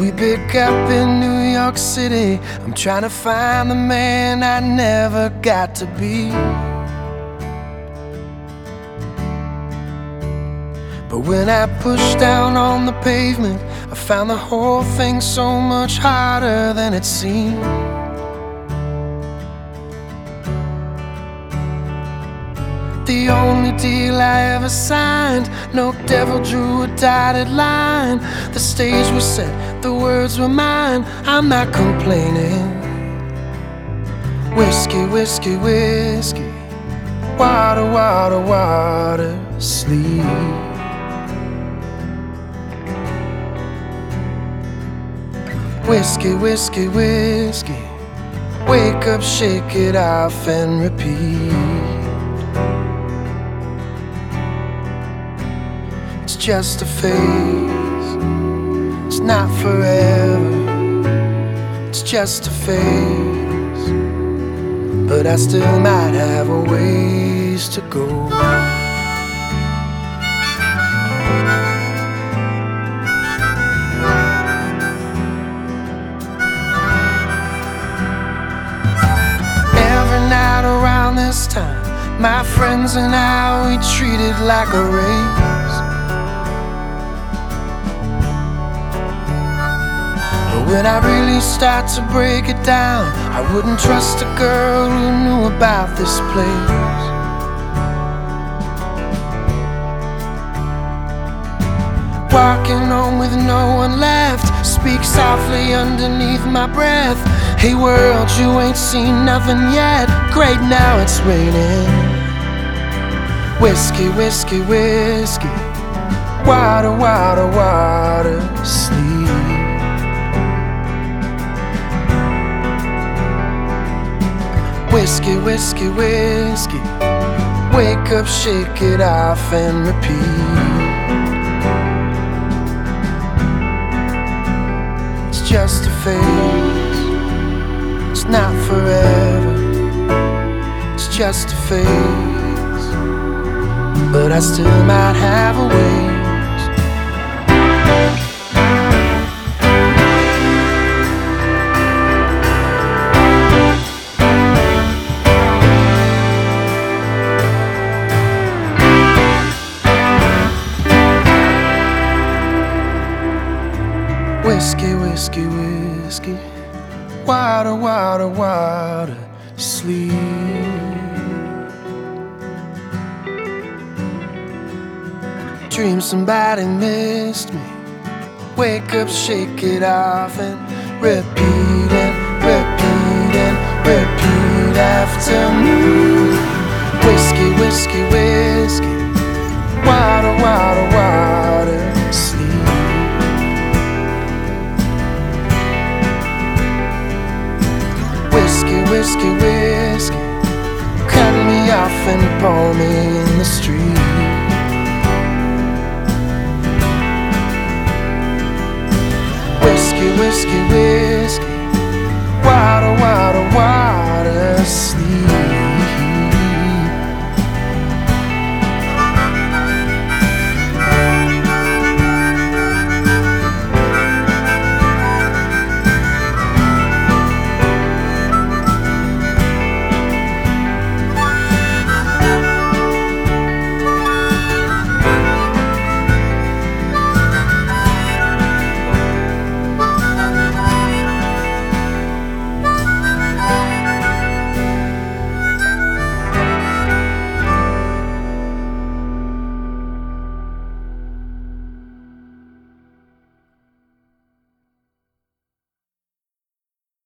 we pick up in New York City, I'm trying to find the man I never got to be. But when I pushed down on the pavement, I found the whole thing so much harder than it seemed. The only deal I ever signed, no devil drew a dotted line. The stage was set, the words were mine, I'm not complaining. Whiskey, whiskey, whiskey, water, water, water, sleep. Whiskey, whiskey, whiskey, wake up, shake it off and repeat. It's just a phase, it's not forever. It's just a phase, but I still might have a ways to go. This time, my friends and I, we treat it like a race. But when I really start to break it down, I wouldn't trust a girl who knew about this place. Walking home with no one left, speak softly underneath my breath. Hey world, you ain't seen nothing yet. Great, now it's raining. Whiskey, whiskey, whiskey, water, water, water, sleep. Whiskey, whiskey, whiskey, wake up, shake it off and repeat. It's just a phase, it's not forever. It's just a phase, but I still might have a ways. Whiskey, whiskey, whiskey, water, water, water, sleep. Dream somebody missed me. Wake up, shake it off and repeat and repeat and repeat after me. Whiskey, whiskey, whiskey, water, water, water, sleep. Whiskey, whiskey, whiskey, cut me off and pour me in the street. Whiskey, whiskey, whiskey,